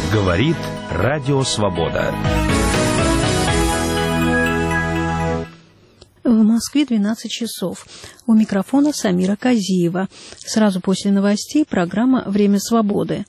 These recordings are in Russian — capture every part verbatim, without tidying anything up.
Говорит Радио Свобода. В Москве двенадцать часов. У микрофона Самира Казиева. Сразу после новостей программа «Время свободы».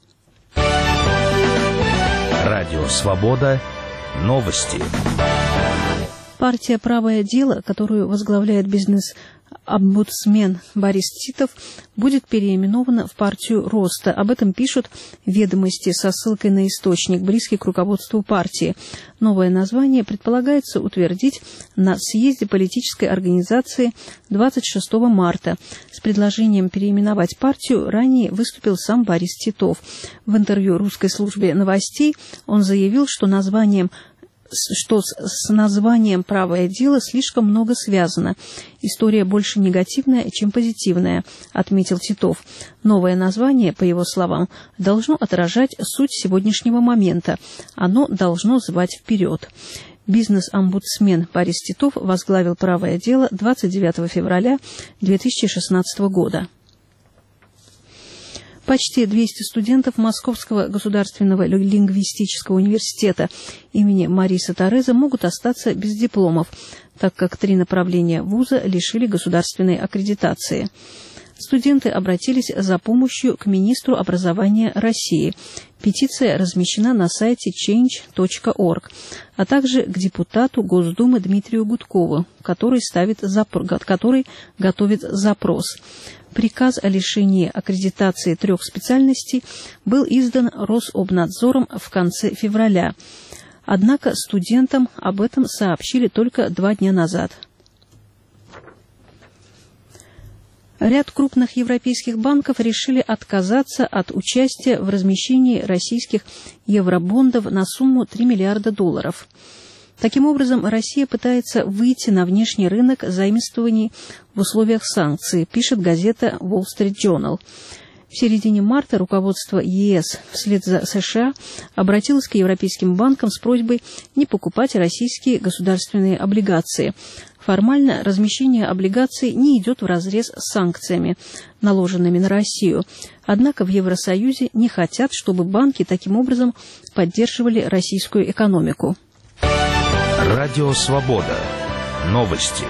Радио Свобода. Новости. Партия «Правое дело», которую возглавляет бизнес-омбудсмен Борис Титов, будет переименована в партию Роста. Об этом пишут «Ведомости» со ссылкой на источник, близкий к руководству партии. Новое название предполагается утвердить на съезде политической организации двадцать шестого марта. С предложением переименовать партию ранее выступил сам Борис Титов. В интервью русской службе новостей он заявил, что названием что с названием «Правое дело» слишком много связано. История больше негативная, чем позитивная, отметил Титов. Новое название, по его словам, должно отражать суть сегодняшнего момента. Оно должно звать вперед. Бизнес-омбудсмен Борис Титов возглавил «Правое дело» двадцать девятого февраля две тысячи шестнадцатого года. Почти двести студентов Московского государственного лингвистического университета имени Мариса Тореза могут остаться без дипломов, так как три направления вуза лишили государственной аккредитации. Студенты обратились за помощью к министру образования России. Петиция размещена на сайте чейндж точка орг, а также к депутату Госдумы Дмитрию Гудкову, который, ставит запро... который готовит запрос. Приказ о лишении аккредитации трех специальностей был издан Рособнадзором в конце февраля. Однако студентам об этом сообщили только два дня назад. Ряд крупных европейских банков решили отказаться от участия в размещении российских евробондов на сумму три миллиарда долларов. Таким образом, Россия пытается выйти на внешний рынок заимствований в условиях санкций, пишет газета Wall Street Journal. В середине марта руководство ЕС вслед за США обратилось к европейским банкам с просьбой не покупать российские государственные облигации. Формально размещение облигаций не идет вразрез с санкциями, наложенными на Россию. Однако в Евросоюзе не хотят, чтобы банки таким образом поддерживали российскую экономику. Радио Свобода. Новости.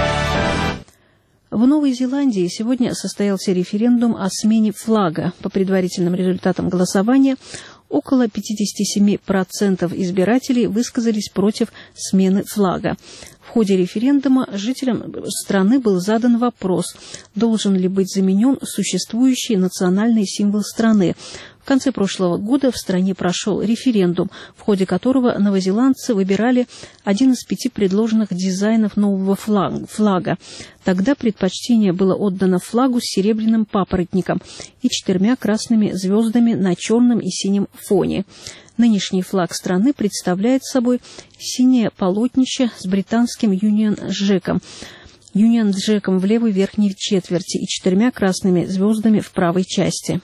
В Новой Зеландии сегодня состоялся референдум о смене флага. По предварительным результатам голосования, около пятьдесят семь процентов избирателей высказались против смены флага. В ходе референдума жителям страны был задан вопрос, должен ли быть заменен существующий национальный символ страны. В конце прошлого года в стране прошел референдум, в ходе которого новозеландцы выбирали один из пяти предложенных дизайнов нового флага. Тогда предпочтение было отдано флагу с серебряным папоротником и четырьмя красными звездами на черном и синем фоне. Нынешний флаг страны представляет собой синее полотнище с британским Union Jack'ом. Union Jack'ом в левой верхней четверти и четырьмя красными звездами в правой части.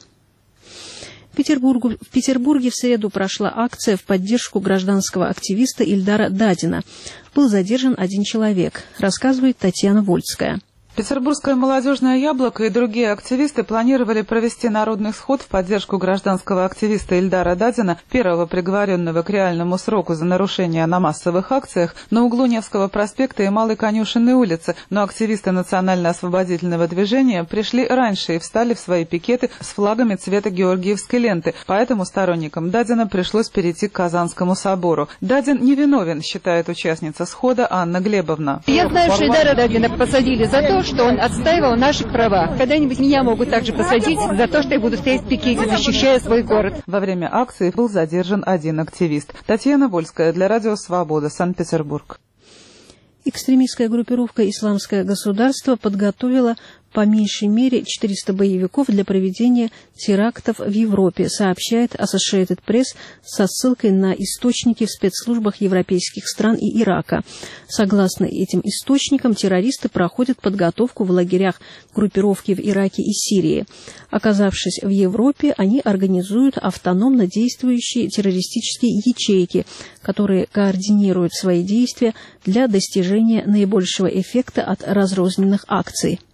В Петербурге, в Петербурге в среду прошла акция в поддержку гражданского активиста Ильдара Дадина. Был задержан один человек, рассказывает Татьяна Вольская. Петербургское молодежное яблоко и другие активисты планировали провести народный сход в поддержку гражданского активиста Ильдара Дадина, первого приговоренного к реальному сроку за нарушение на массовых акциях, на углу Невского проспекта и Малой Конюшенной улицы, но активисты национально-освободительного движения пришли раньше и встали в свои пикеты с флагами цвета георгиевской ленты, поэтому сторонникам Дадина пришлось перейти к Казанскому собору. Дадин невиновен, считает участница схода Анна Глебовна. Я знаю, что Ильдара Дадина посадили за то, что он отстаивал наши права. Когда-нибудь меня могут также посадить за то, что я буду стоять в пикете, защищая свой город. Во время акции был задержан один активист. Татьяна Вольская для Радио Свобода, Санкт-Петербург. Экстремистская группировка «Исламское государство» подготовила по меньшей мере четыреста боевиков для проведения терактов в Европе, сообщает Associated Press со ссылкой на источники в спецслужбах европейских стран и Ирака. Согласно этим источникам, террористы проходят подготовку в лагерях группировки в Ираке и Сирии. Оказавшись в Европе, они организуют автономно действующие террористические ячейки, которые координируют свои действия для достижения наибольшего эффекта от разрозненных акций.